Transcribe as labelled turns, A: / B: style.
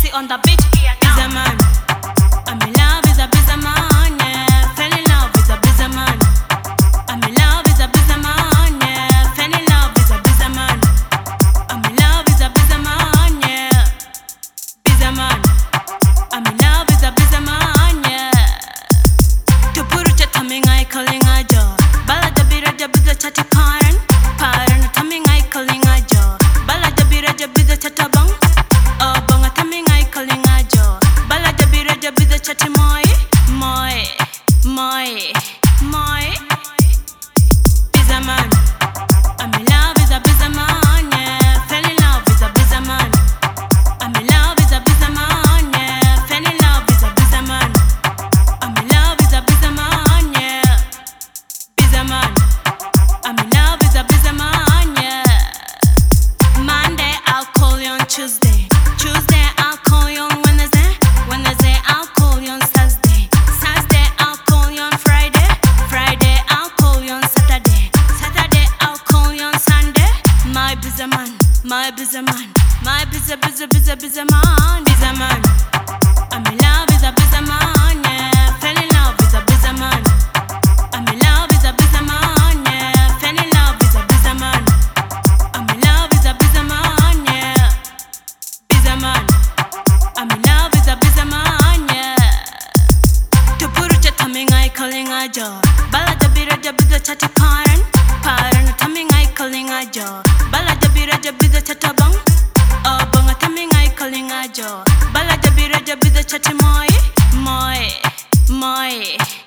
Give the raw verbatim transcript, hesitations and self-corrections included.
A: sexy on the beach. He's a man. I'm in love with a busy man, yeah. Fell in love with a busy man. I'm in love with a busy man, yeah. Fell in love with a busy man. I'm in love with a busy man, yeah. Busy man. I'm in love with a busy man, yeah. To put it to me, I calling a job. Bala da bira da biza chati paran. Paran taming I calling a job. Bala da bira da biza chata bang. Oh bang a taming I calling a job. Bala da bira da biza chati moi. Moi. Moi. Moi. Busy man. I'm in love with a busy man, yeah. Fell in love with a busy man. I'm in love with a busy man, yeah. Fell in love with a busy man. I'm in love with a busy man, yeah. Busy man. I'm in love with a busy man, yeah. Monday, I'll call you on Tuesday. Tuesday, I'll call you on Wednesday. Wednesday, I'll call you on Thursday. Thursday, I'll call you on Friday. Friday, I'll call you on Saturday. Saturday, I'll call you on Sunday. My busy man, my busy man, my busy, busy, busy, busy man, busy man. I'm in love with a busy man, yeah. Fell in love with a busy man. I'm in love with a busy man, yeah. Fell in love with a busy man. I'm in love with a busy man, yeah. Busy man. I'm in love with a busy man, yeah. To put it to me, I calling a job. Bala da bira da biza chati paran. Paran taming I calling a job. Bala da bira da biza chata bang. Oh bang a taming I calling a job. Bala da bira da biza chati moi. Moi. Moi.